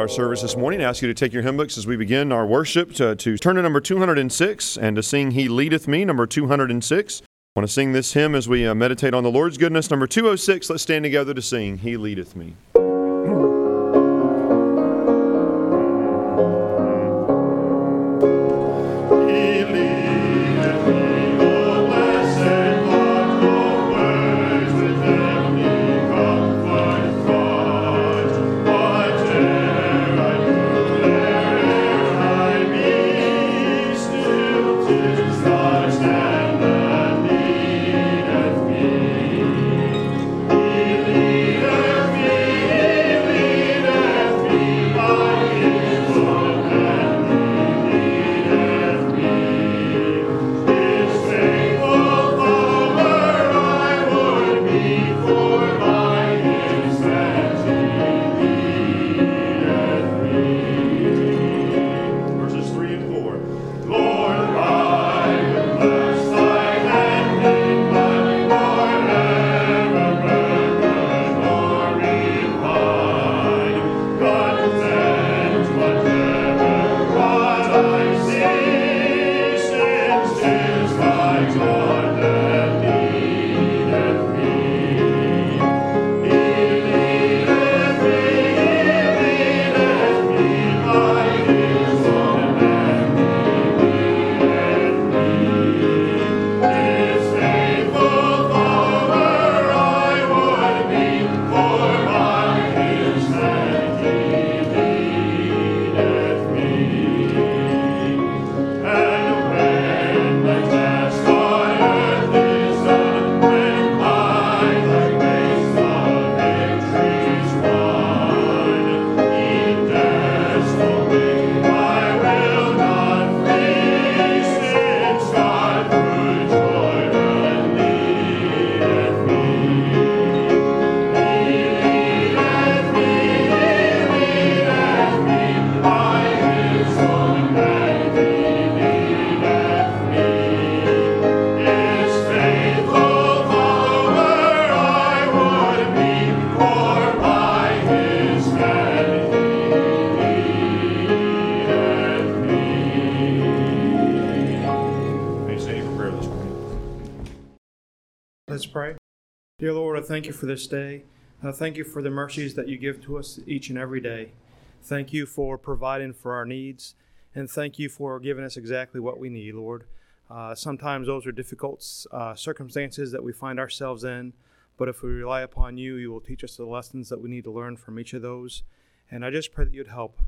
our service this morning. I ask you to take your hymn books as we begin our worship to turn to number 206 and to sing He Leadeth Me, number 206. I want to sing this hymn as we meditate on the Lord's goodness. Number 206, let's stand together to sing He Leadeth Me. Let's pray. Dear Lord, I thank you for this day. Thank you for the mercies that you give to us each and every day. Thank you for providing for our needs, and thank you for giving us exactly what we need, Lord. Sometimes those are difficult circumstances that we find ourselves in, but if we rely upon you, you will teach us the lessons that we need to learn from each of those. And I just pray that you'd help.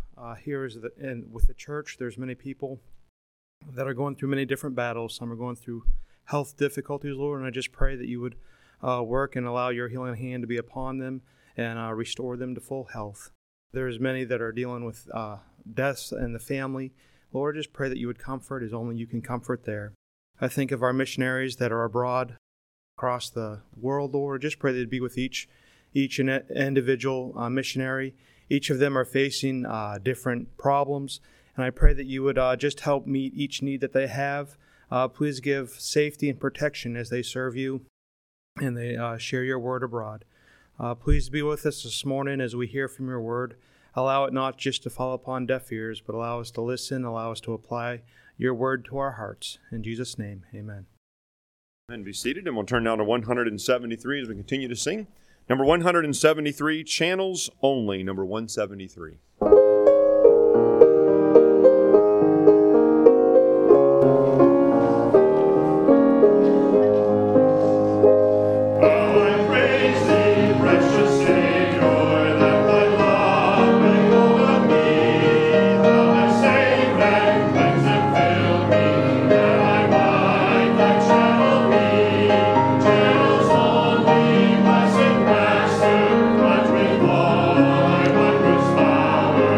And with the church, there's many people that are going through many different battles. Some are going through health difficulties, Lord, and I just pray that you would work and allow your healing hand to be upon them and restore them to full health. There's many that are dealing with deaths in the family. Lord, I just pray that you would comfort as only you can comfort there. I think of our missionaries that are abroad across the world, Lord. I just pray that you'd be with each individual missionary. Each of them are facing different problems, and I pray that you would just help meet each need that they have. Please give safety and protection as they serve you and they share your word abroad. Please be with us this morning as we hear from your word. Allow it not just to fall upon deaf ears, but allow us to listen, allow us to apply your word to our hearts. In Jesus' name, amen. And be seated, and we'll turn now to 173 as we continue to sing. Number 173, Channels Only, number 173. Power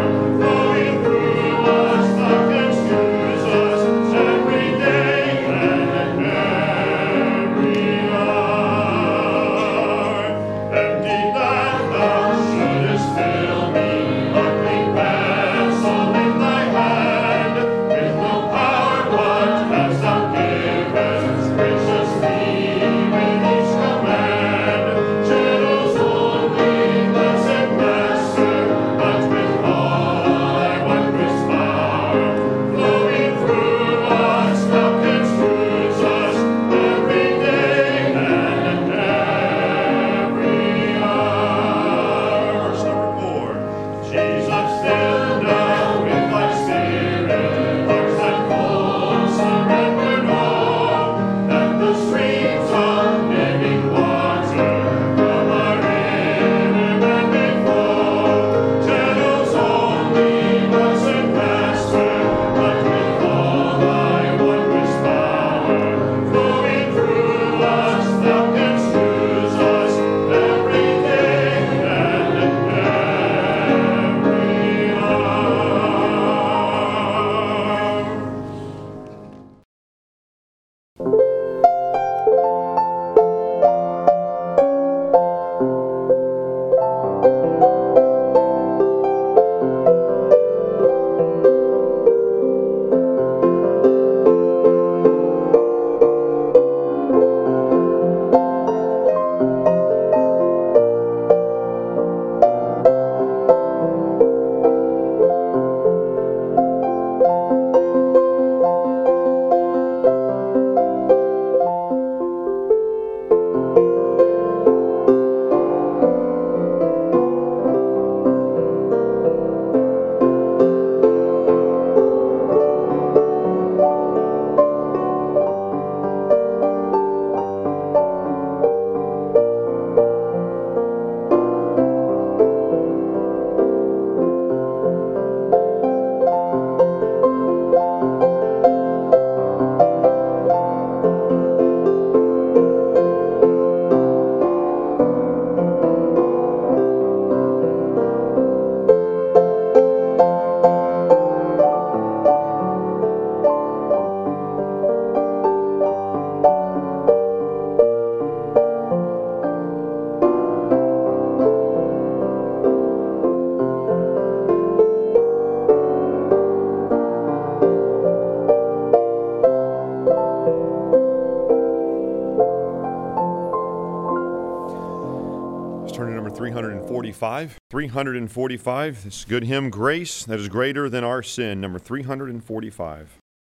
Turning to number 345. 345, this good hymn, Grace That Is Greater Than Our Sin, number 345.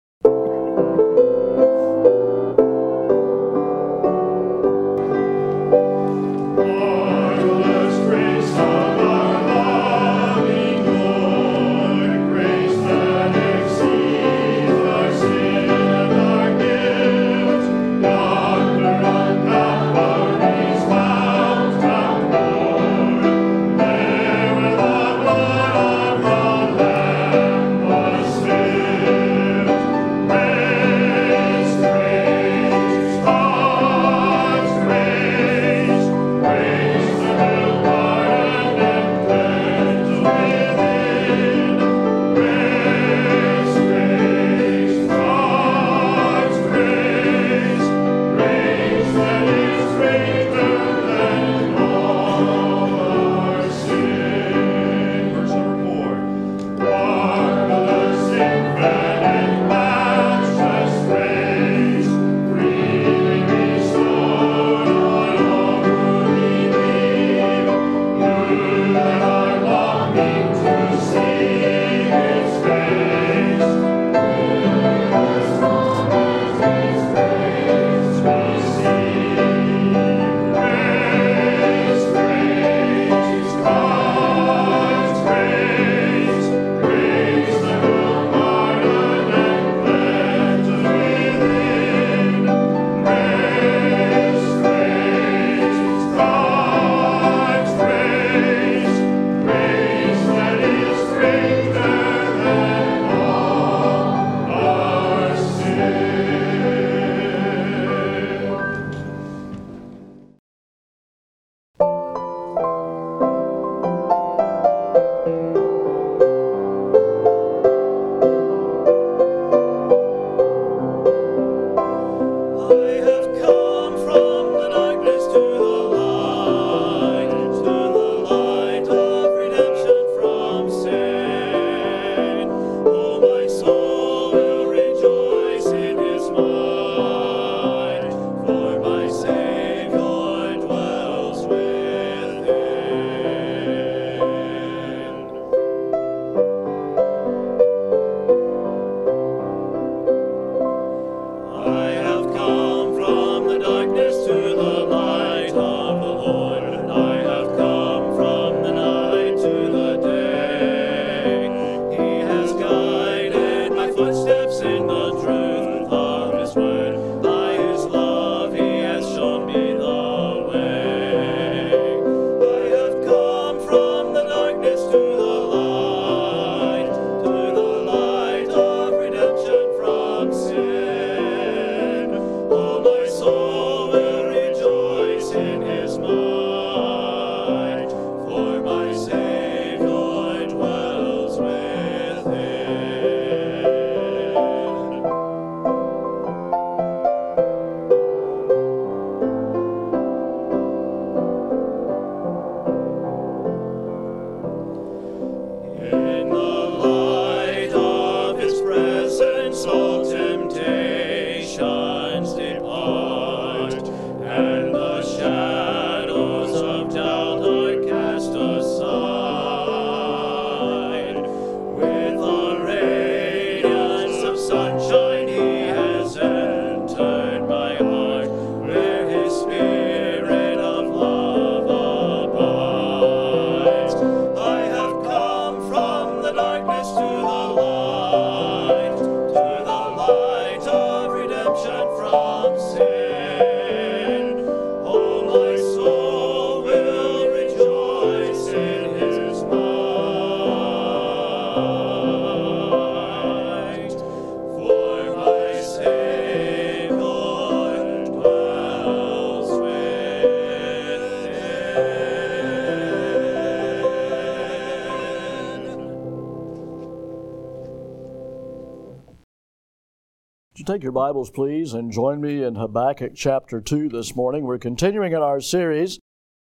Take your Bibles, please, and join me in Habakkuk chapter 2 this morning. We're continuing in our series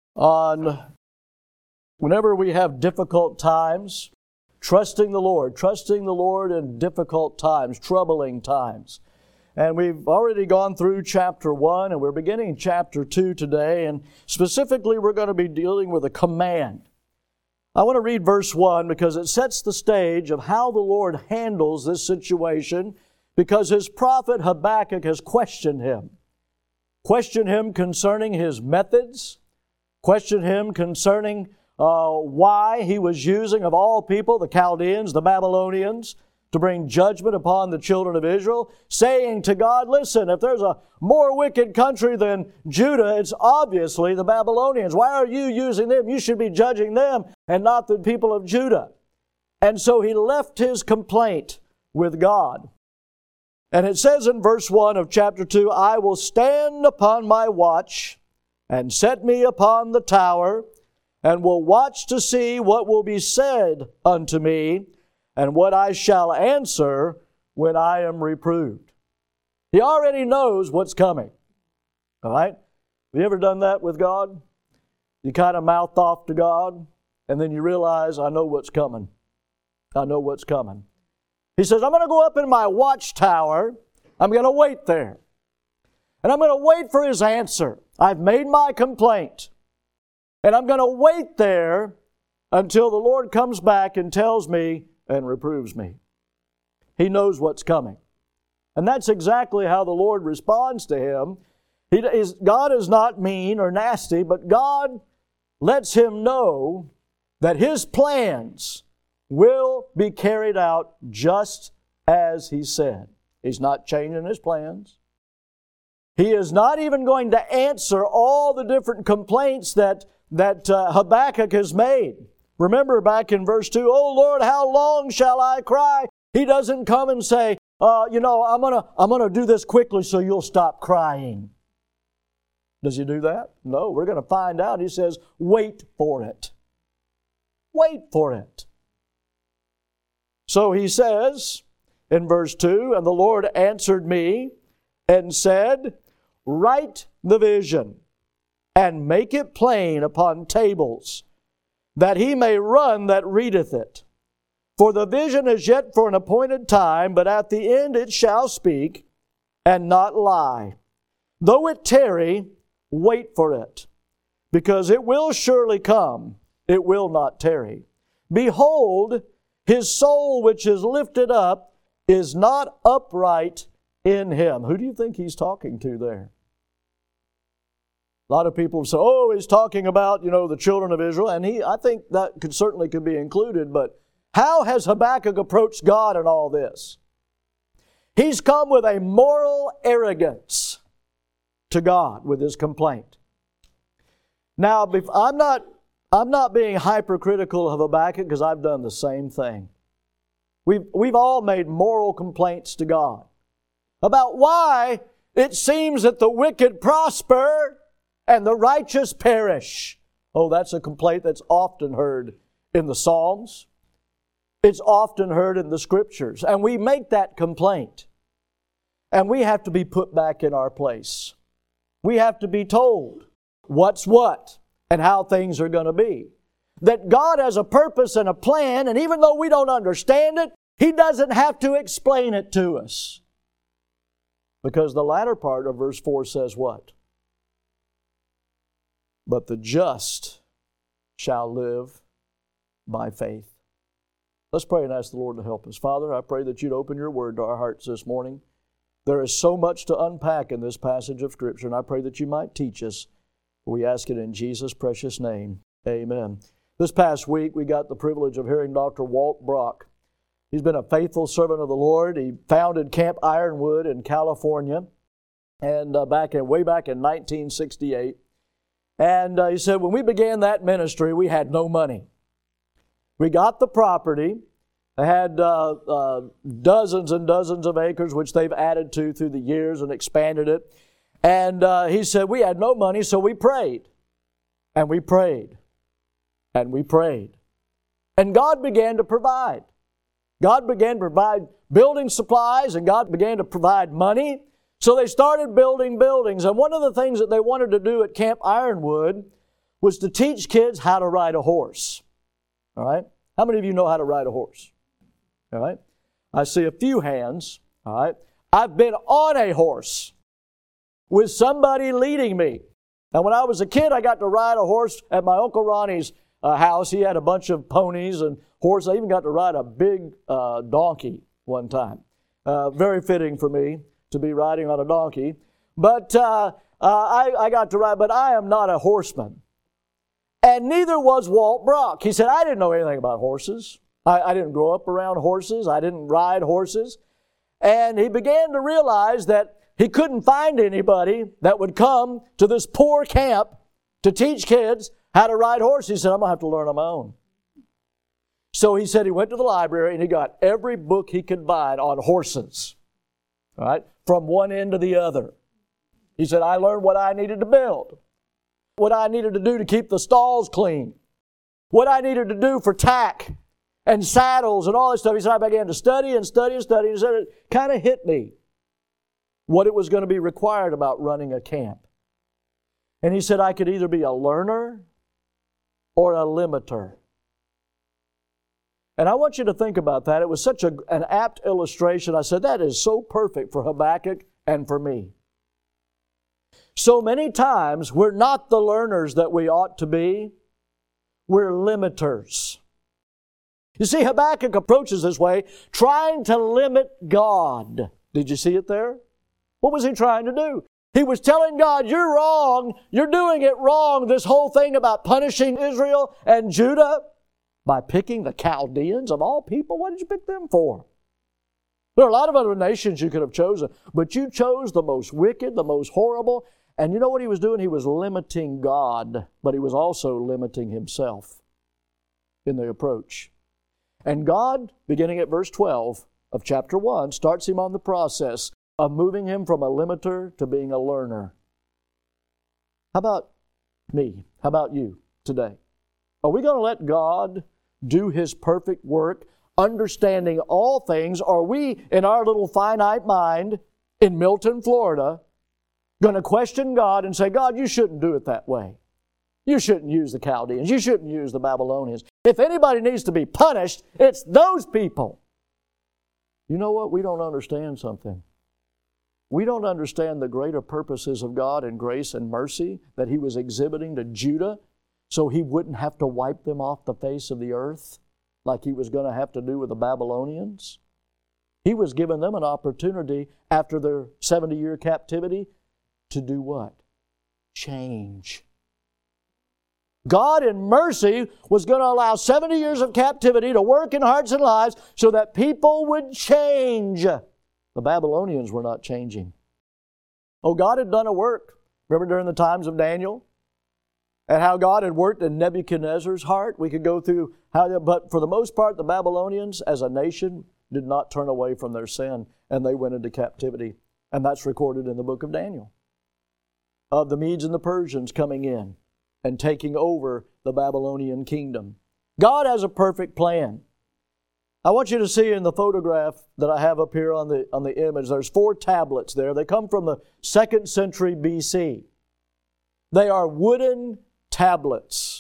on whenever we have difficult times, trusting the Lord in difficult times, troubling times. And we've already gone through chapter 1, and we're beginning chapter 2 today. And specifically, we're going to be dealing with a command. I want to read verse 1 because it sets the stage of how the Lord handles this situation, because His prophet Habakkuk has questioned Him. Questioned Him concerning His methods. Questioned Him concerning why He was using, of all people, the Chaldeans, the Babylonians, to bring judgment upon the children of Israel, saying to God, listen, if there's a more wicked country than Judah, it's obviously the Babylonians. Why are you using them? You should be judging them and not the people of Judah. And so he left his complaint with God. And it says in verse 1 of chapter 2, I will stand upon my watch and set me upon the tower, and will watch to see what will be said unto me, and what I shall answer when I am reproved. He already knows what's coming. All right? Have you ever done that with God? You kind of mouth off to God, and then you realize, I know what's coming. I know what's coming. He says, I'm going to go up in my watchtower. I'm going to wait there. And I'm going to wait for His answer. I've made my complaint. And I'm going to wait there until the Lord comes back and tells me and reproves me. He knows what's coming. And that's exactly how the Lord responds to him. God is not mean or nasty, but God lets him know that His plans will be carried out just as He said. He's not changing His plans. He is not even going to answer all the different complaints that Habakkuk has made. Remember back in verse 2, oh Lord, how long shall I cry? He doesn't come and say, I'm gonna do this quickly so you'll stop crying. Does He do that? No, we're going to find out. He says, wait for it. Wait for it. So he says in verse 2, and the Lord answered me and said, write the vision and make it plain upon tables, that he may run that readeth it. For the vision is yet for an appointed time, but at the end it shall speak and not lie. Though it tarry, wait for it, because it will surely come, it will not tarry. Behold, his soul which is lifted up is not upright in him. Who do you think he's talking to there? A lot of people say, oh, he's talking about, the children of Israel. And I think that certainly could be included. But how has Habakkuk approached God in all this? He's come with a moral arrogance to God with his complaint. Now, I'm not being hypercritical of Habakkuk because I've done the same thing. We've all made moral complaints to God about why it seems that the wicked prosper and the righteous perish. Oh, that's a complaint that's often heard in the Psalms. It's often heard in the Scriptures. And we make that complaint. And we have to be put back in our place. We have to be told what's what and how things are going to be. That God has a purpose and a plan, and even though we don't understand it, He doesn't have to explain it to us. Because the latter part of verse 4 says what? But the just shall live by faith. Let's pray and ask the Lord to help us. Father, I pray that You'd open Your Word to our hearts this morning. There is so much to unpack in this passage of Scripture, and I pray that You might teach us. We ask it in Jesus' precious name. Amen. This past week, we got the privilege of hearing Dr. Walt Brock. He's been a faithful servant of the Lord. He founded Camp Ironwood in California, and way back in 1968. And he said, when we began that ministry, we had no money. We got the property. They had dozens and dozens of acres, which they've added to through the years and expanded it. And he said, we had no money, so we prayed. And we prayed. And we prayed. And God began to provide. God began to provide building supplies, and God began to provide money. So they started building buildings. And one of the things that they wanted to do at Camp Ironwood was to teach kids how to ride a horse. All right? How many of you know how to ride a horse? All right? I see a few hands. All right? I've been on a horse with somebody leading me. Now, when I was a kid, I got to ride a horse at my Uncle Ronnie's house. He had a bunch of ponies and horses. I even got to ride a big donkey one time. Very fitting for me to be riding on a donkey. But I got to ride, but I am not a horseman. And neither was Walt Brock. He said, I didn't know anything about horses. I didn't grow up around horses. I didn't ride horses. And he began to realize that he couldn't find anybody that would come to this poor camp to teach kids how to ride horses. He said, I'm going to have to learn on my own. So he said he went to the library and he got every book he could find on horses, all right, from one end to the other. He said, I learned what I needed to build, what I needed to do to keep the stalls clean, what I needed to do for tack and saddles and all this stuff. He said, I began to study and study and study. He said, it kind of hit me what it was going to be required about running a camp. And he said, I could either be a learner or a limiter. And I want you to think about that. It was such an apt illustration. I said, that is so perfect for Habakkuk and for me. So many times, we're not the learners that we ought to be. We're limiters. You see, Habakkuk approaches this way, trying to limit God. Did you see it there? What was he trying to do? He was telling God, you're wrong. You're doing it wrong. This whole thing about punishing Israel and Judah by picking the Chaldeans of all people. What did you pick them for? There are a lot of other nations you could have chosen, but you chose the most wicked, the most horrible. And you know what he was doing? He was limiting God, but he was also limiting himself in the approach. And God, beginning at verse 12 of chapter 1, starts him on the process of moving him from a limiter to being a learner. How about me? How about you today? Are we going to let God do His perfect work, understanding all things? Or are we, in our little finite mind in Milton, Florida, going to question God and say, God, you shouldn't do it that way. You shouldn't use the Chaldeans. You shouldn't use the Babylonians. If anybody needs to be punished, it's those people. You know what? We don't understand something. We don't understand the greater purposes of God and grace and mercy that He was exhibiting to Judah so He wouldn't have to wipe them off the face of the earth like He was going to have to do with the Babylonians. He was giving them an opportunity after their 70-year captivity to do what? Change. God in mercy was going to allow 70 years of captivity to work in hearts and lives so that people would change. The Babylonians were not changing. Oh, God had done a work. Remember during the times of Daniel? And how God had worked in Nebuchadnezzar's heart? We could go through how, but for the most part, the Babylonians as a nation did not turn away from their sin, and they went into captivity. And that's recorded in the book of Daniel. Of the Medes and the Persians coming in and taking over the Babylonian kingdom. God has a perfect plan. I want you to see in the photograph that I have up here on the image, there's 4 tablets there. They come from the 2nd century BC. They are wooden tablets.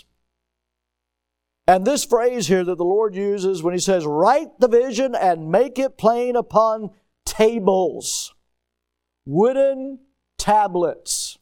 And this phrase here that the Lord uses when He says, write the vision and make it plain upon tables. Wooden tablets.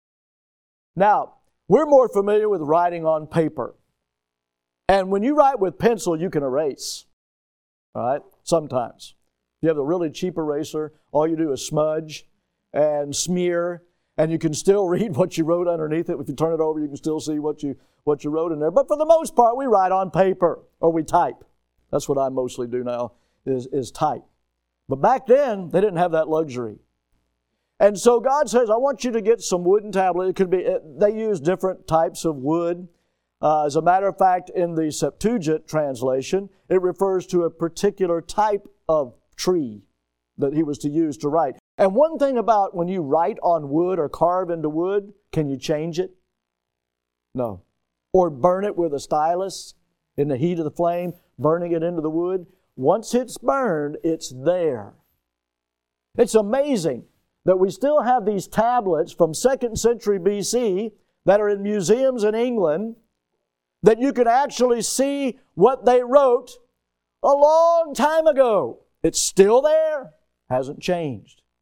Now, we're more familiar with writing on paper. And when you write with pencil, you can erase. All right? Sometimes. If you have a really cheap eraser, all you do is smudge and smear, and you can still read what you wrote underneath it. If you turn it over, you can still see what you wrote in there. But for the most part, we write on paper, or we type. That's what I mostly do now, is type. But back then, they didn't have that luxury. And so God says, I want you to get some wooden tablet. It could be, they use different types of wood. As a matter of fact, in the Septuagint translation, it refers to a particular type of tree that he was to use to write. And one thing about when you write on wood or carve into wood, can you change it? No. Or burn it with a stylus in the heat of the flame, burning it into the wood. Once it's burned, it's there. It's amazing that we still have these tablets from 2nd century BC that are in museums in England, that you can actually see what they wrote a long time ago. It's still there. Hasn't changed.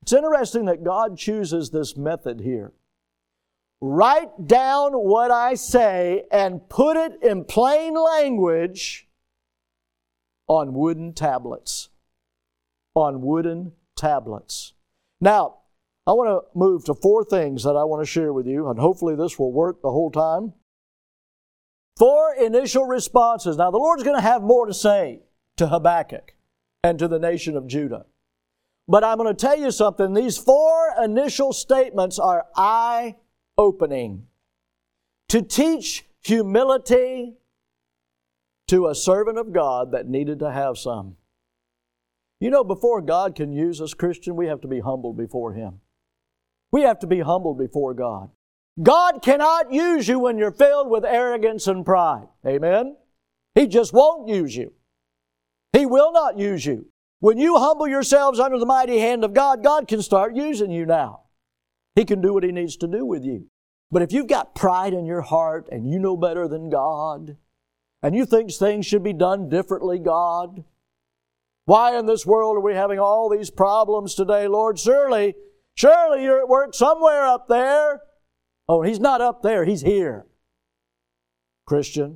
It's interesting that God chooses this method here. Write down what I say and put it in plain language on wooden tablets. On wooden tablets. Now, I want to move to 4 things that I want to share with you, and hopefully this will work the whole time. 4 initial responses. Now, the Lord's going to have more to say to Habakkuk and to the nation of Judah. But I'm going to tell you something. These 4 initial statements are eye-opening to teach humility to a servant of God that needed to have some. You know, before God can use us, Christian, we have to be humbled before Him. We have to be humbled before God. God cannot use you when you're filled with arrogance and pride. Amen? He just won't use you. He will not use you. When you humble yourselves under the mighty hand of God, God can start using you now. He can do what He needs to do with you. But if you've got pride in your heart and you know better than God, and you think things should be done differently, God, why in this world are we having all these problems today, Lord? Surely you're at work somewhere up there. Oh, He's not up there. He's here. Christian.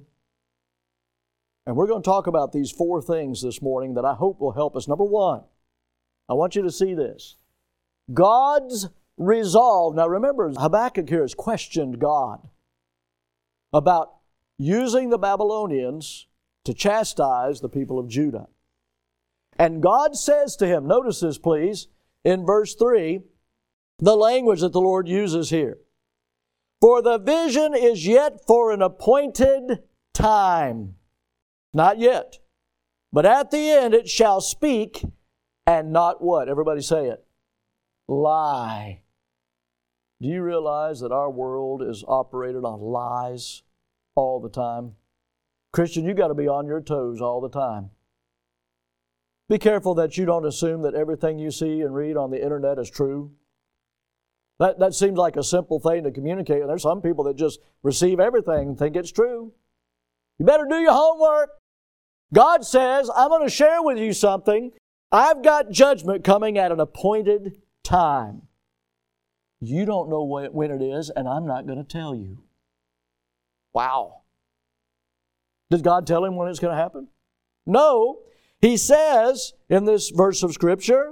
And we're going to talk about these 4 things this morning that I hope will help us. Number 1, I want you to see this. God's resolve. Now remember, Habakkuk here has questioned God about using the Babylonians to chastise the people of Judah. And God says to him, notice this please, in verse 3, the language that the Lord uses here. For the vision is yet for an appointed time. Not yet. But at the end it shall speak and not what? Everybody say it. Lie. Do you realize that our world is operated on lies all the time? Christian, you've got to be on your toes all the time. Be careful that you don't assume that everything you see and read on the internet is true. That seems like a simple thing to communicate. And there's some people that just receive everything and think it's true. You better do your homework. God says, I'm going to share with you something. I've got judgment coming at an appointed time. You don't know when it is, and I'm not going to tell you. Wow. Did God tell him when it's going to happen? No. He says in this verse of Scripture,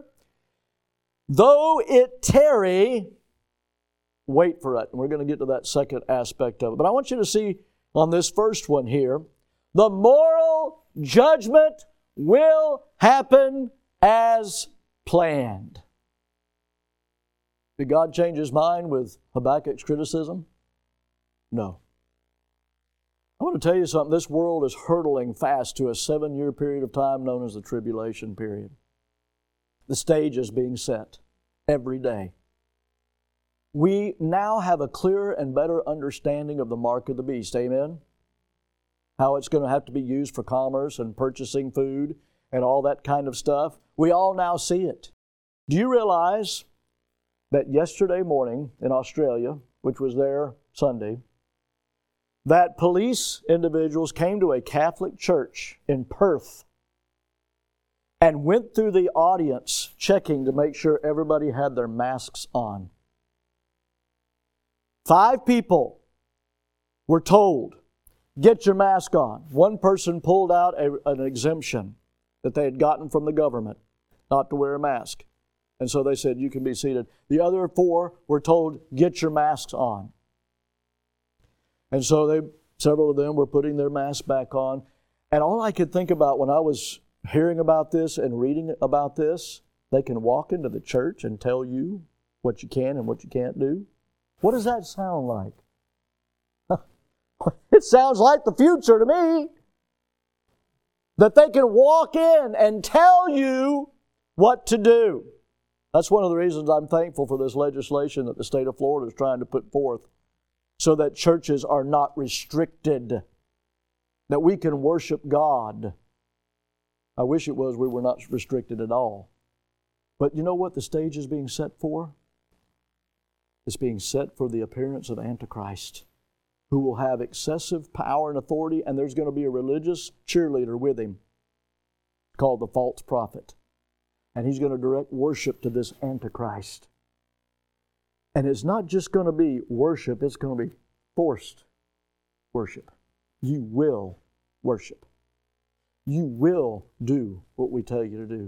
though it tarry, wait for it. And we're going to get to that second aspect of it. But I want you to see on this first one here, the moral judgment will happen as planned. Did God change His mind with Habakkuk's criticism? No. I want to tell you something. This world is hurtling fast to a 7-year period of time known as the tribulation period. The stage is being set every day. We now have a clearer and better understanding of the mark of the beast. Amen? How it's going to have to be used for commerce and purchasing food and all that kind of stuff. We all now see it. Do you realize that yesterday morning in Australia, which was their Sunday, that police individuals came to a Catholic church in Perth and went through the audience checking to make sure everybody had their masks on. 5 people were told, get your mask on. One person pulled out an exemption that they had gotten from the government not to wear a mask. And so they said, you can be seated. The other 4 were told, get your masks on. And so several of them were putting their masks back on. And all I could think about when I was hearing about this and reading about this, they can walk into the church and tell you what you can and what you can't do. What does that sound like? It sounds like the future to me. That they can walk in and tell you what to do. That's one of the reasons I'm thankful for this legislation that the state of Florida is trying to put forth, so that churches are not restricted, that we can worship God. I wish it was we were not restricted at all. But you know what the stage is being set for? It's being set for the appearance of Antichrist, who will have excessive power and authority, and there's going to be a religious cheerleader with him called the false prophet. And He's going to direct worship to this Antichrist. And it's not just going to be worship, it's going to be forced worship. You will worship. You will do what we tell you to do.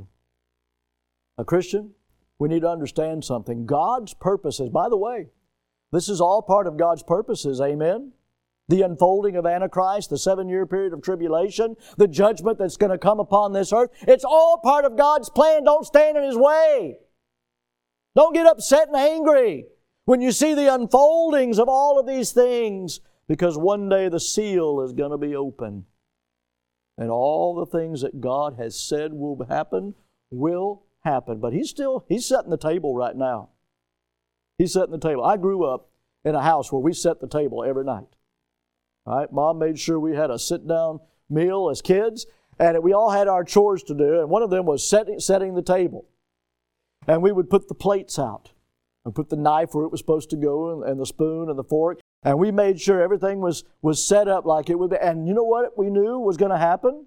A Christian, we need to understand something. God's purposes, by the way, this is all part of God's purposes, amen? The unfolding of Antichrist, the 7-year period of tribulation, the judgment that's going to come upon this earth. It's all part of God's plan. Don't stand in His way. Don't get upset and angry when you see the unfoldings of all of these things, because one day the seal is going to be open. And all the things that God has said will happen will happen. But He's setting the table right now. He's setting the table. I grew up in a house where we set the table every night. All right? Mom made sure we had a sit-down meal as kids, and we all had our chores to do, and one of them was setting the table. And we would put the plates out and put the knife where it was supposed to go, and the spoon and the fork, and we made sure everything was set up like it would be. And you know what we knew was going to happen?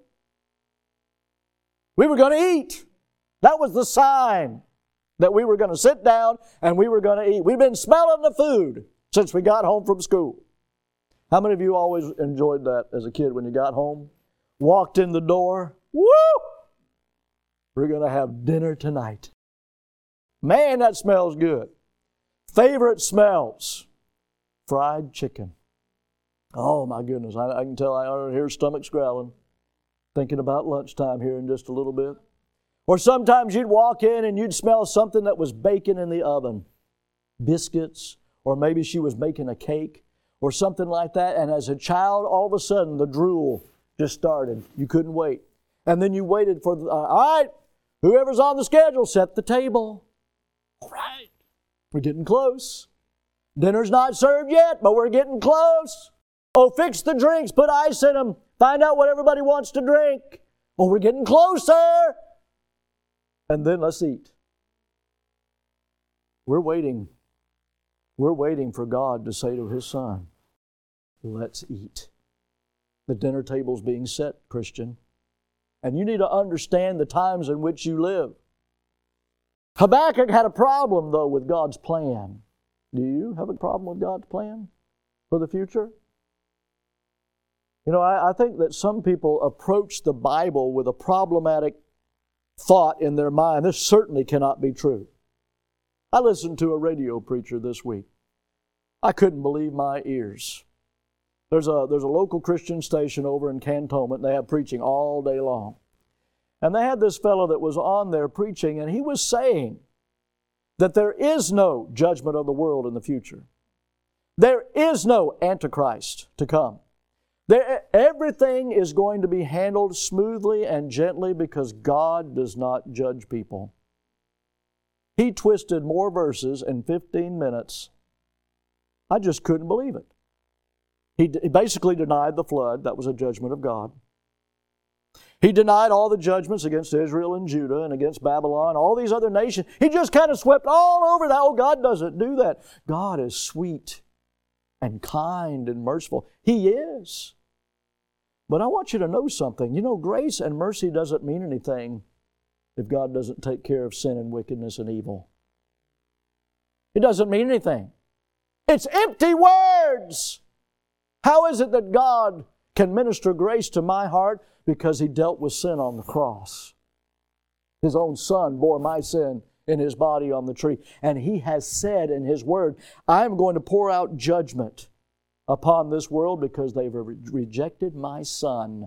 We were going to eat. That was the sign that we were going to sit down and we were going to eat. We've been smelling the food since we got home from school. How many of you always enjoyed that as a kid when you got home? Walked in the door, woo! We're going to have dinner tonight. Man, that smells good. Favorite smells. Fried chicken. Oh my goodness, I can tell I already hear stomachs growling. Thinking about lunchtime here in just a little bit. Or sometimes you'd walk in and you'd smell something that was baking in the oven. Biscuits, or maybe she was making a cake, or something like that. And as a child, all of a sudden, the drool just started. You couldn't wait. And then you waited for, all right, whoever's on the schedule, set the table. All right. We're getting close. Dinner's not served yet, but we're getting close. Oh, fix the drinks, put ice in them. Find out what everybody wants to drink. Oh, we're getting closer. And then let's eat. We're waiting. We're waiting for God to say to His Son, let's eat. The dinner table's being set, Christian. And you need to understand the times in which you live. Habakkuk had a problem, though, with God's plan. Do you have a problem with God's plan for the future? You know, I think that some people approach the Bible with a problematic thought in their mind. This certainly cannot be true. I listened to a radio preacher this week. I couldn't believe my ears. There's a local Christian station over in Cantonment. They have preaching all day long. And they had this fellow that was on there preaching, and he was saying that there is no judgment of the world in the future. There is no Antichrist to come. Everything is going to be handled smoothly and gently because God does not judge people. He twisted more verses in 15 minutes. I just couldn't believe it. He basically denied the flood. That was a judgment of God. He denied all the judgments against Israel and Judah and against Babylon, all these other nations. He just kind of swept all over that. Oh, God doesn't do that. God is sweet and kind and merciful. He is. But I want you to know something. You know, grace and mercy doesn't mean anything if God doesn't take care of sin and wickedness and evil. It doesn't mean anything. It's empty words. How is it that God can minister grace to my heart? Because He dealt with sin on the cross. His own Son bore my sin in His body on the tree. And He has said in His Word, I'm going to pour out judgment upon this world because they've rejected my Son.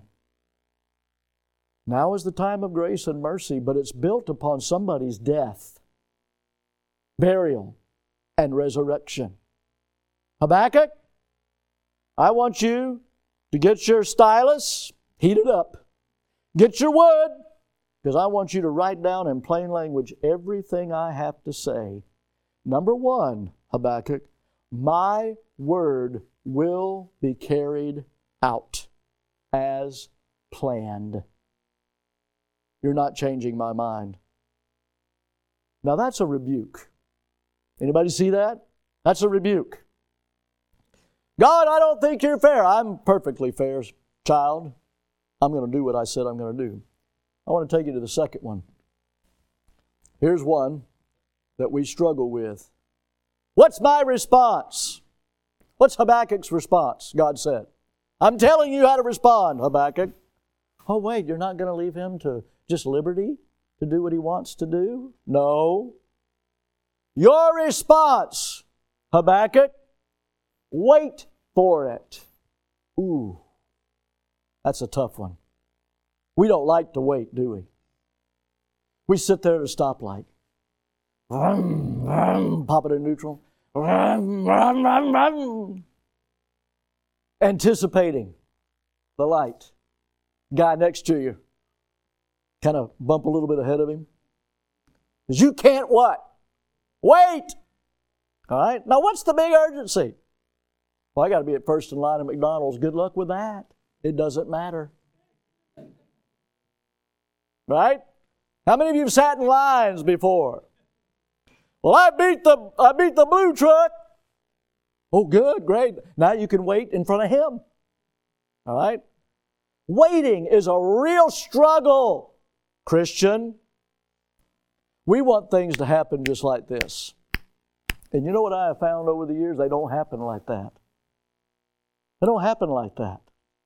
Now is the time of grace and mercy, but it's built upon somebody's death, burial, and resurrection. Habakkuk, I want you to get your stylus, heat it up, get your wood, because I want you to write down in plain language everything I have to say. Number one, Habakkuk, my word will be carried out as planned. You're not changing my mind. Now that's a rebuke. Anybody see that? That's a rebuke. God, I don't think you're fair. I'm perfectly fair, child. I'm going to do what I said I'm going to do. I want to take you to the second one. Here's one that we struggle with. What's my response? What's Habakkuk's response? God said, I'm telling you how to respond, Habakkuk. Oh, wait, you're not going to leave him to just liberty to do what he wants to do? No. Your response, Habakkuk, wait for it. Ooh, that's a tough one. We don't like to wait, do we? We sit there at a stoplight. Pop it in neutral. Anticipating the light. Guy next to you, kind of bump a little bit ahead of him. Because you can't what? Wait! All right? Now what's the big urgency? Well, I got to be at first in line at McDonald's. Good luck with that. It doesn't matter. Right? How many of you have sat in lines before? Well, I beat the blue truck. Oh, good, great. Now you can wait in front of him. All right? Waiting is a real struggle, Christian. We want things to happen just like this. And you know what I have found over the years? They don't happen like that. They don't happen like that.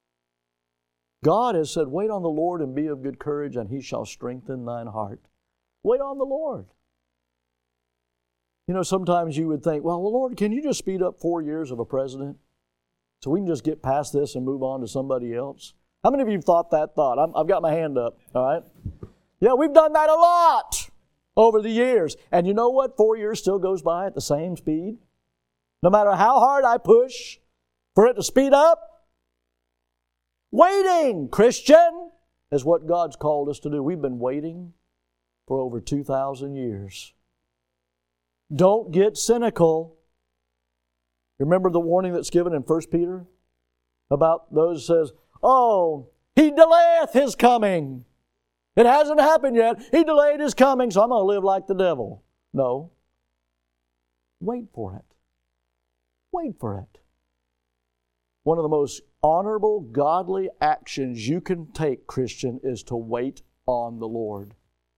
God has said, wait on the Lord and be of good courage, and He shall strengthen thine heart. Wait on the Lord. You know, sometimes you would think, well, Lord, can you just speed up 4 years of a president so we can just get past this and move on to somebody else? How many of you have thought that thought? I've got my hand up, all right? Yeah, we've done that a lot over the years. And you know what? 4 years still goes by at the same speed. No matter how hard I push for it to speed up. Waiting, Christian, is what God's called us to do. We've been waiting for over 2,000 years. Don't get cynical. Remember the warning that's given in 1 Peter about those who says, oh, He delayeth His coming. It hasn't happened yet. He delayed His coming, so I'm going to live like the devil. No. Wait for it. Wait for it. One of the most honorable, godly actions you can take, Christian, is to wait on the Lord.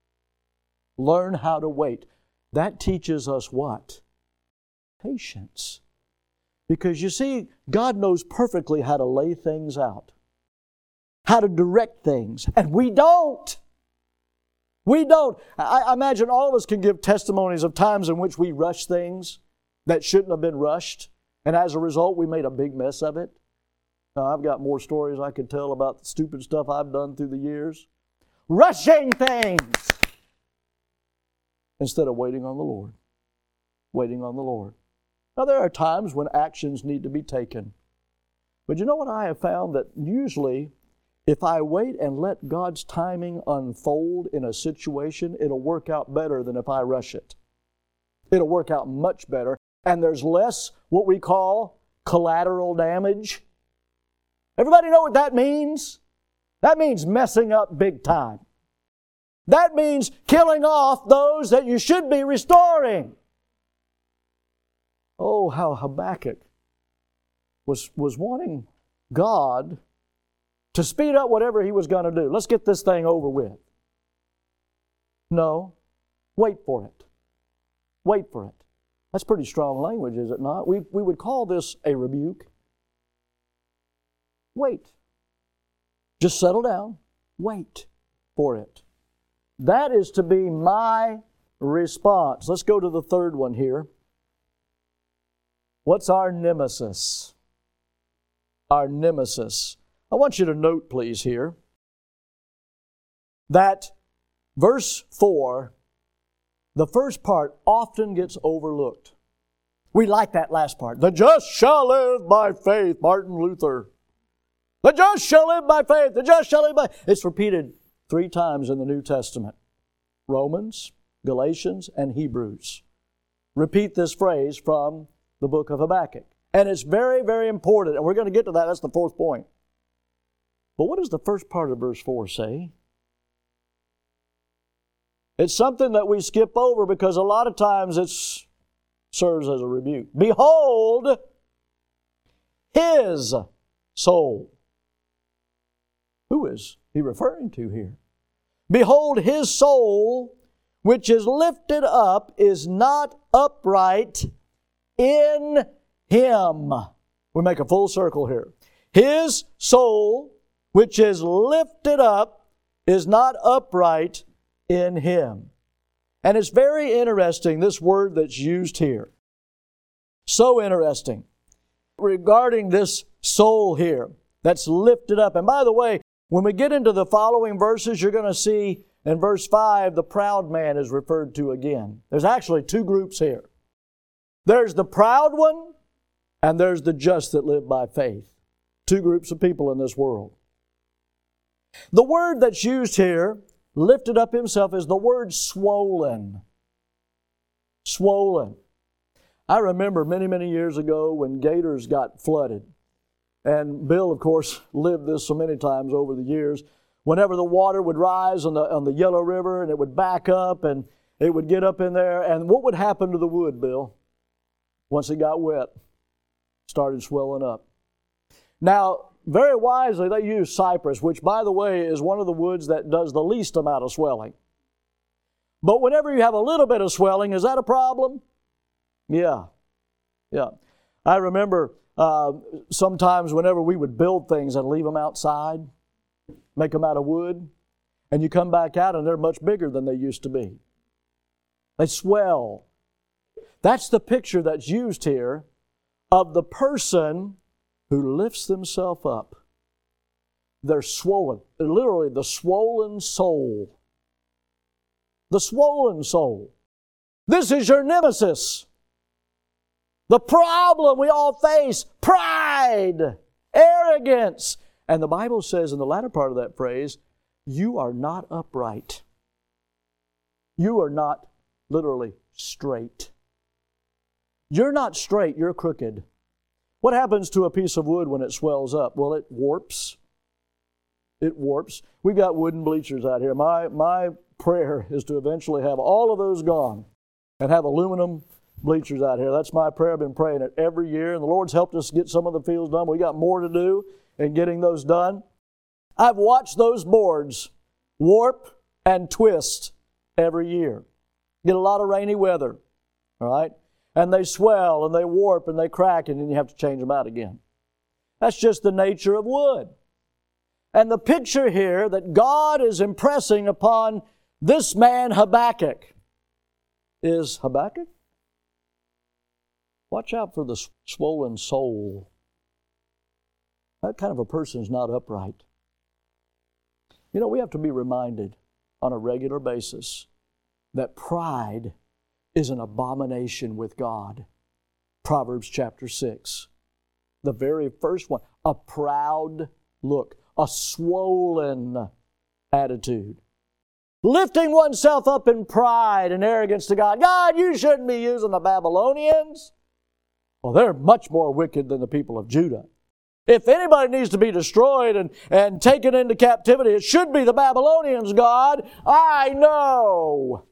Learn how to wait. That teaches us what? Patience. Because you see, God knows perfectly how to lay things out, how to direct things, and we don't. We don't. I imagine all of us can give testimonies of times in which we rushed things that shouldn't have been rushed, and as a result, we made a big mess of it. Now, I've got more stories I could tell about the stupid stuff I've done through the years. Rushing things instead of waiting on the Lord. Waiting on the Lord. Now, there are times when actions need to be taken. But you know what I have found? That usually, if I wait and let God's timing unfold in a situation, it'll work out better than if I rush it. It'll work out much better. And there's less what we call collateral damage. Everybody know what that means? That means messing up big time. That means killing off those that you should be restoring. Oh, how Habakkuk was wanting God to speed up whatever he was going to do. Let's get this thing over with. No, wait for it. Wait for it. That's pretty strong language, is it not? We would call this a rebuke. Wait. Just settle down. Wait for it. That is to be my response. Let's go to the third one here. What's our nemesis? Our nemesis. I want you to note, please, here, that verse 4, the first part often gets overlooked. We like that last part. The just shall live by faith, Martin Luther. The just shall live by faith. The just shall live by... It's repeated 3 times in the New Testament. Romans, Galatians, and Hebrews. Repeat this phrase from the book of Habakkuk. And it's very, very important. And we're going to get to that. That's the 4th point. But what does the first part of verse 4 say? It's something that we skip over because a lot of times it serves as a rebuke. Behold, his soul. Who is he referring to here? Behold, his soul which is lifted up is not upright in Him. We make a full circle here. His soul, which is lifted up, is not upright in Him. And it's very interesting, this word that's used here. So interesting. Regarding this soul here that's lifted up. And by the way, when we get into the following verses, you're going to see in verse 5, the proud man is referred to again. There's actually two groups here. There's the proud one, and there's the just that live by faith. Two groups of people in this world. The word that's used here, lifted up himself, is the word swollen. Swollen. I remember many, many years ago when Gators got flooded. And Bill, of course, lived this so many times over the years. Whenever the water would rise on the Yellow River and it would back up and it would get up in there, and what would happen to the wood, Bill? Once it got wet, started swelling up. Now, very wisely, they use cypress, which, by the way, is one of the woods that does the least amount of swelling. But whenever you have a little bit of swelling, is that a problem? Yeah. I remember sometimes whenever we would build things and leave them outside, make them out of wood, and you come back out and they're much bigger than they used to be. They swell. That's the picture that's used here of the person who lifts themselves up. They're swollen. They're literally the swollen soul. The swollen soul. This is your nemesis. The problem we all face, pride, arrogance. And the Bible says in the latter part of that phrase, you are not upright. You are not literally straight. You're not straight, you're crooked. What happens to a piece of wood when it swells up? Well, it warps. It warps. We've got wooden bleachers out here. My prayer is to eventually have all of those gone and have aluminum bleachers out here. That's my prayer. I've been praying it every year, and the Lord's helped us get some of the fields done. We got more to do in getting those done. I've watched those boards warp and twist every year. Get a lot of rainy weather, all right? And they swell and they warp and they crack, and then you have to change them out again. That's just the nature of wood. And the picture here that God is impressing upon this man Habakkuk is Habakkuk. Watch out for the swollen soul. That kind of a person is not upright. You know, we have to be reminded on a regular basis that pride is an abomination with God. Proverbs chapter 6. The very first one. A proud look. A swollen attitude. Lifting oneself up in pride and arrogance to God. God, you shouldn't be using the Babylonians. Well, they're much more wicked than the people of Judah. If anybody needs to be destroyed and taken into captivity, it should be the Babylonians, God. I know.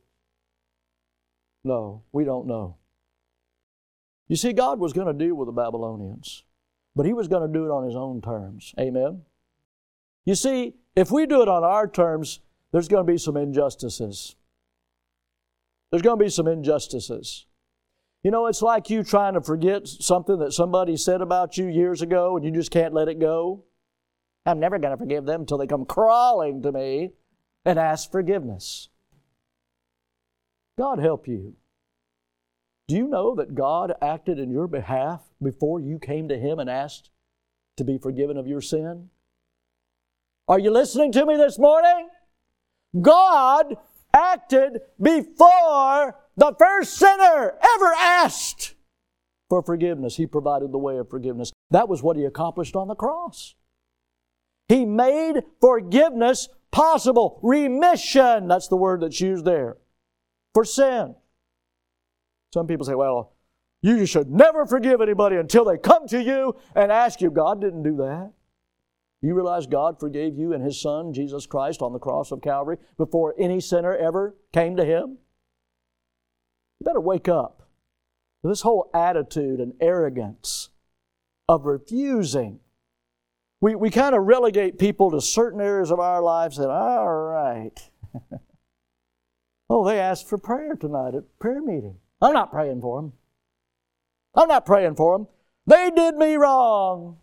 No, we don't know. You see, God was going to deal with the Babylonians, but He was going to do it on His own terms. Amen? You see, if we do it on our terms, there's going to be some injustices. There's going to be some injustices. You know, it's like you trying to forget something that somebody said about you years ago and you just can't let it go. I'm never going to forgive them until they come crawling to me and ask forgiveness. God help you. Do you know that God acted in your behalf before you came to Him and asked to be forgiven of your sin? Are you listening to me this morning? God acted before the first sinner ever asked for forgiveness. He provided the way of forgiveness. That was what He accomplished on the cross. He made forgiveness possible. Remission, that's the word that's used there, for sin. Some people say, well, you should never forgive anybody until they come to you and ask you. God didn't do that. You realize God forgave you and His Son, Jesus Christ, on the cross of Calvary before any sinner ever came to Him? You better wake up. This whole attitude and arrogance of refusing. We kind of relegate people to certain areas of our lives and, all right. Oh, they asked for prayer tonight at prayer meeting. I'm not praying for them. I'm not praying for them. They did me wrong.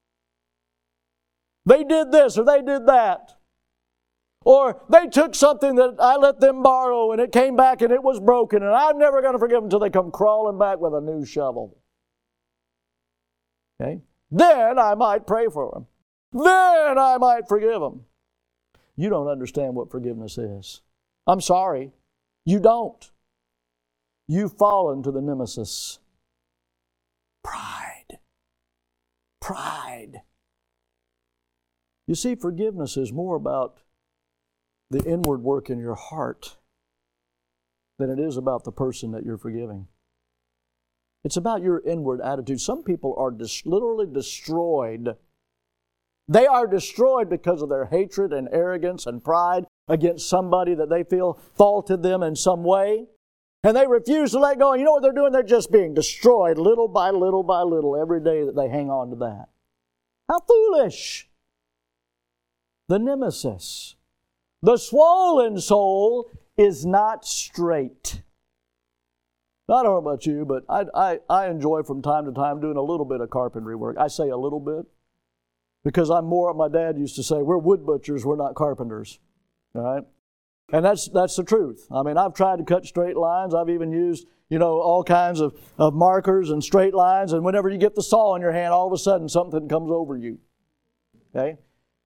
They did this or they did that. Or they took something that I let them borrow and it came back and it was broken and I'm never going to forgive them until they come crawling back with a new shovel. Okay? Then I might pray for them. Then I might forgive them. You don't understand what forgiveness is. I'm sorry. You don't. You've fallen to the nemesis. Pride. Pride. You see, forgiveness is more about the inward work in your heart than it is about the person that you're forgiving. It's about your inward attitude. Some people are literally destroyed. They are destroyed because of their hatred and arrogance and pride against somebody that they feel faulted them in some way. And they refuse to let go. And you know what they're doing? They're just being destroyed little by little by little every day that they hang on to that. How foolish! The nemesis. The swollen soul is not straight. I don't know about you, but I enjoy from time to time doing a little bit of carpentry work. I say a little bit because I'm more, my dad used to say, we're wood butchers, we're not carpenters. All right? And that's the truth. I mean, I've tried to cut straight lines. I've even used, all kinds of markers and straight lines. And whenever you get the saw in your hand, all of a sudden something comes over you. Okay?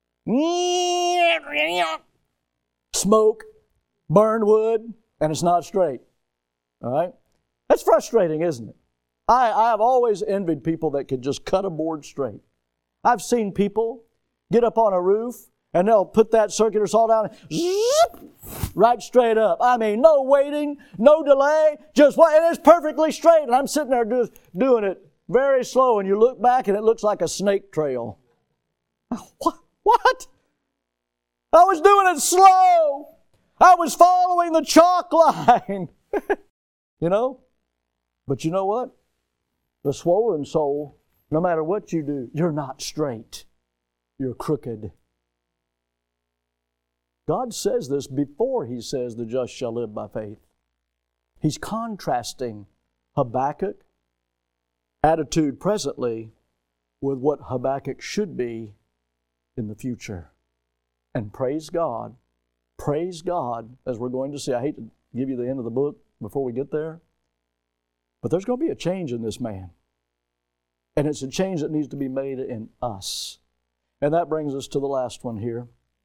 Smoke, burned wood, and it's not straight. All right? That's frustrating, isn't it? I have always envied people that could just cut a board straight. I've seen people get up on a roof and they'll put that circular saw down and zip, right straight up. I mean, no waiting, no delay, just what? And it's perfectly straight. And I'm sitting there doing it very slow, and you look back and it looks like a snake trail. What? I was doing it slow. I was following the chalk line. But you know what? The swollen soul, no matter what you do, you're not straight. You're crooked. God says this before He says the just shall live by faith. He's contrasting Habakkuk attitude presently with what Habakkuk should be in the future. And praise God, as we're going to see. I hate to give you the end of the book before we get there, but there's going to be a change in this man. And it's a change that needs to be made in us. And that brings us to the last one here.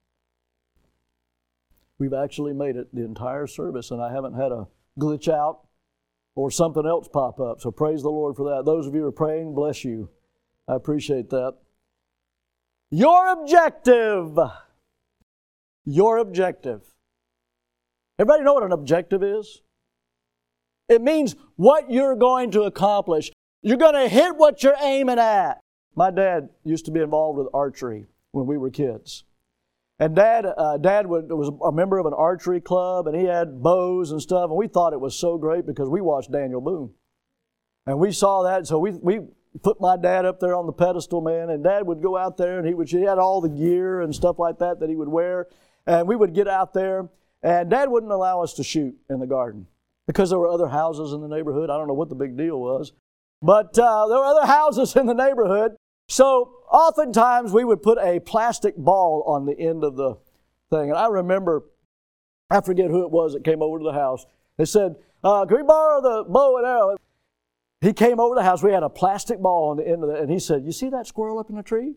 We've actually made it the entire service, and I haven't had a glitch out or something else pop up. So praise the Lord for that. Those of you who are praying, bless you. I appreciate that. Your objective. Your objective. Everybody know what an objective is? It means what you're going to accomplish. You're going to hit what you're aiming at. My dad used to be involved with archery when we were kids. And Dad was a member of an archery club, and he had bows and stuff, and we thought it was so great because we watched Daniel Boone. And we saw that, so we put my dad up there on the pedestal, man, and Dad would go out there, and he had all the gear and stuff like that he would wear, and we would get out there, and Dad wouldn't allow us to shoot in the garden because there were other houses in the neighborhood. I don't know what the big deal was, but there were other houses in the neighborhood. So oftentimes we would put a plastic ball on the end of the thing. And I remember, I forget who it was that came over to the house. They said, can we borrow the bow and arrow? He came over to the house. We had a plastic ball on the end of it. And he said, you see that squirrel up in the tree?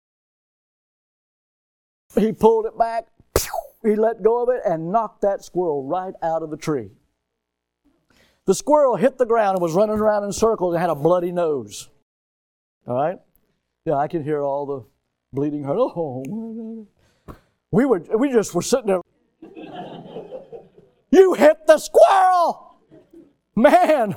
He pulled it back. He let go of it and knocked that squirrel right out of the tree. The squirrel hit the ground and was running around in circles and had a bloody nose. All right? Yeah, I can hear all the bleeding heart. Oh, we just were sitting there. You hit the squirrel! Man,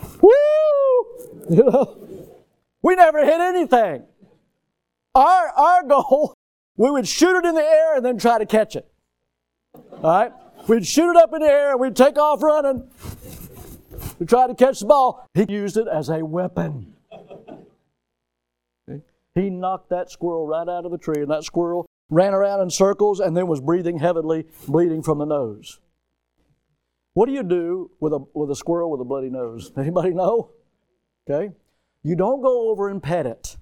woo! We never hit anything. Our goal, we would shoot it in the air and then try to catch it. All right? We'd shoot it up in the air and we'd take off running. We'd try to catch the ball. He used it as a weapon. He knocked that squirrel right out of the tree, and that squirrel ran around in circles and then was breathing heavily, bleeding from the nose. What do you do with a squirrel with a bloody nose? Anybody know? Okay. You don't go over and pet it.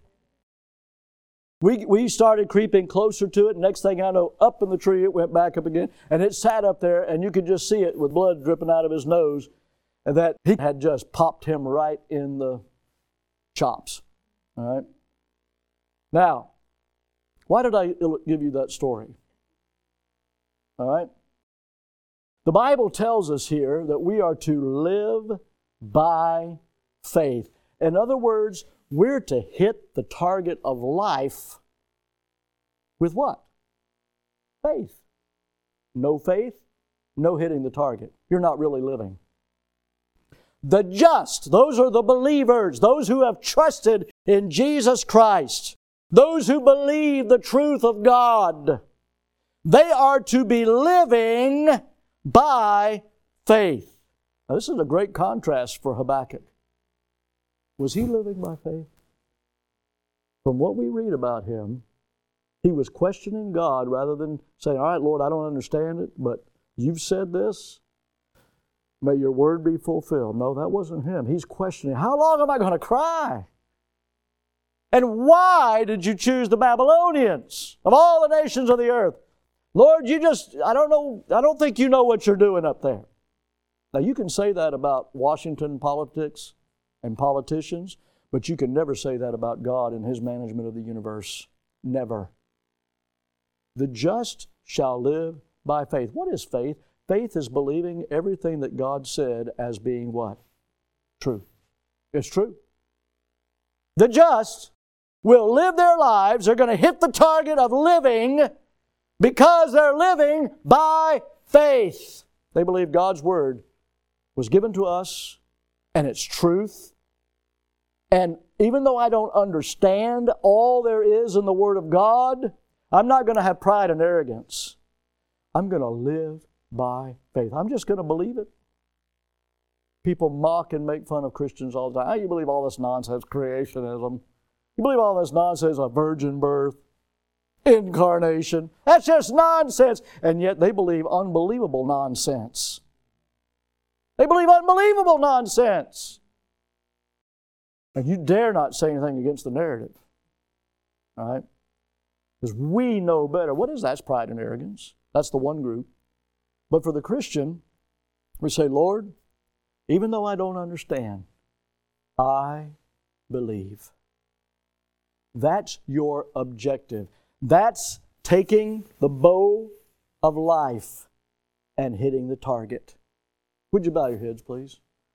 We started creeping closer to it. Next thing I know, up in the tree, it went back up again. And it sat up there, and you could just see it with blood dripping out of his nose. And that he had just popped him right in the chops. All right? Now, why did I give you that story? All right? The Bible tells us here that we are to live by faith. In other words, we're to hit the target of life with what? Faith. No faith, no hitting the target. You're not really living. The just, those are the believers, those who have trusted in Jesus Christ, those who believe the truth of God. They are to be living by faith. Now, this is a great contrast for Habakkuk. Was he living by faith? From what we read about him, he was questioning God rather than saying, all right, Lord, I don't understand it, but you've said this. May your word be fulfilled. No, that wasn't him. He's questioning, how long am I going to cry? And why did you choose the Babylonians of all the nations of the earth? Lord, I don't think you know what you're doing up there. Now, you can say that about Washington politics and politicians, but you can never say that about God and His management of the universe. Never. The just shall live by faith. What is faith? Faith is believing everything that God said as being what? True. It's true. The just will live their lives. They're going to hit the target of living because they're living by faith. They believe God's Word was given to us and it's truth. And even though I don't understand all there is in the Word of God, I'm not going to have pride and arrogance. I'm going to live by faith. I'm just going to believe it. People mock and make fun of Christians all the time. Oh, you believe all this nonsense, creationism. You believe all this nonsense of virgin birth, incarnation. That's just nonsense. And yet they believe unbelievable nonsense. They believe unbelievable nonsense. And you dare not say anything against the narrative. All right? Because we know better. What is that? That's pride and arrogance. That's the one group. But for the Christian, we say, Lord, even though I don't understand, I believe. That's your objective. That's taking the bow of life and hitting the target. Would you bow your heads, please?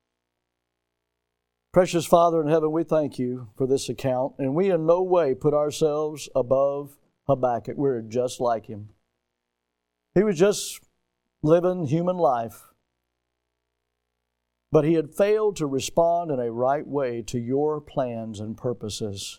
Precious Father in heaven, we thank you for this account, and we in no way put ourselves above Habakkuk. We're just like him. He was just living human life, but he had failed to respond in a right way to your plans and purposes.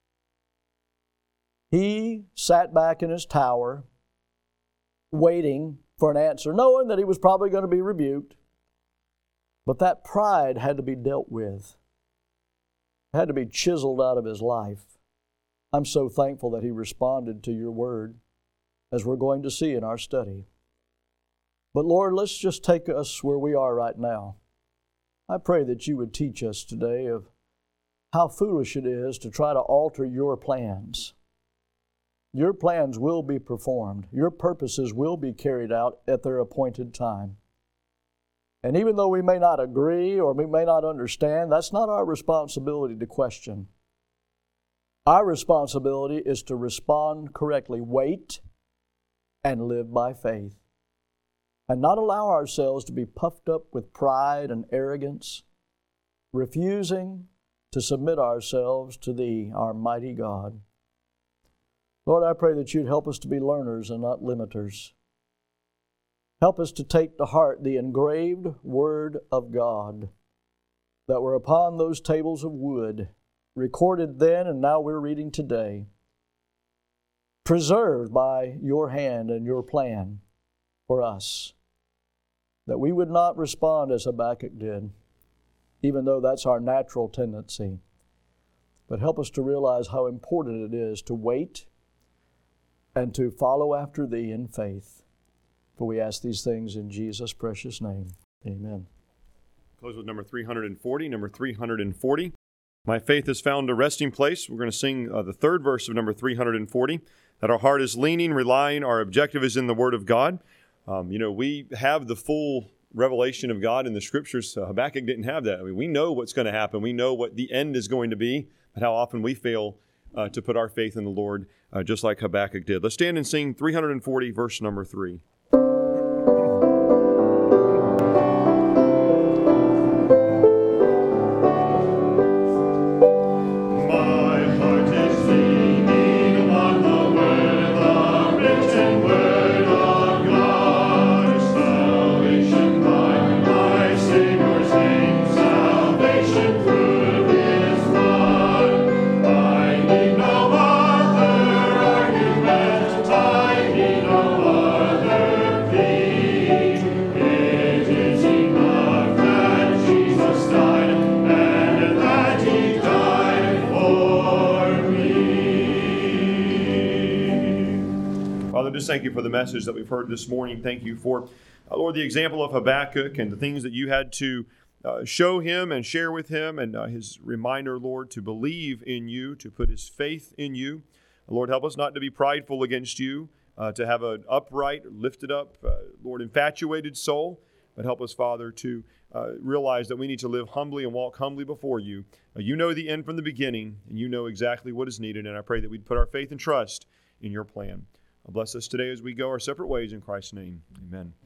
He sat back in his tower, waiting for an answer, knowing that he was probably going to be rebuked. But that pride had to be dealt with. It had to be chiseled out of his life. I'm so thankful that he responded to your word, as we're going to see in our study. But Lord, let's just take us where we are right now. I pray that you would teach us today of how foolish it is to try to alter your plans. Your plans will be performed. Your purposes will be carried out at their appointed time. And even though we may not agree or we may not understand, that's not our responsibility to question. Our responsibility is to respond correctly, wait, and live by faith. And not allow ourselves to be puffed up with pride and arrogance, refusing to submit ourselves to Thee, our mighty God. Lord, I pray that You'd help us to be learners and not limiters. Help us to take to heart the engraved Word of God that were upon those tables of wood, recorded then and now we're reading today, preserved by Your hand and Your plan for us, that we would not respond as Habakkuk did, even though that's our natural tendency. But help us to realize how important it is to wait and to follow after Thee in faith. For we ask these things in Jesus' precious name. Amen. Close with number 340. Number 340. My faith has found a resting place. We're going to sing the third verse of number 340. That our heart is leaning, relying, our objective is in the Word of God. We have the full revelation of God in the Scriptures. Habakkuk didn't have that. I mean, we know what's going to happen. We know what the end is going to be, but how often we fail to put our faith in the Lord, just like Habakkuk did. Let's stand and sing 340, verse number 3. Just thank you for the message that we've heard this morning. Thank you for, Lord, the example of Habakkuk and the things that you had to show him and share with him, and his reminder, Lord, to believe in you, to put his faith in you. Lord, help us not to be prideful against you, to have an upright, lifted up, Lord, infatuated soul, but help us, Father, to realize that we need to live humbly and walk humbly before you. You know the end from the beginning, and you know exactly what is needed, and I pray that we'd put our faith and trust in your plan. Bless us today as we go our separate ways in Christ's name. Amen.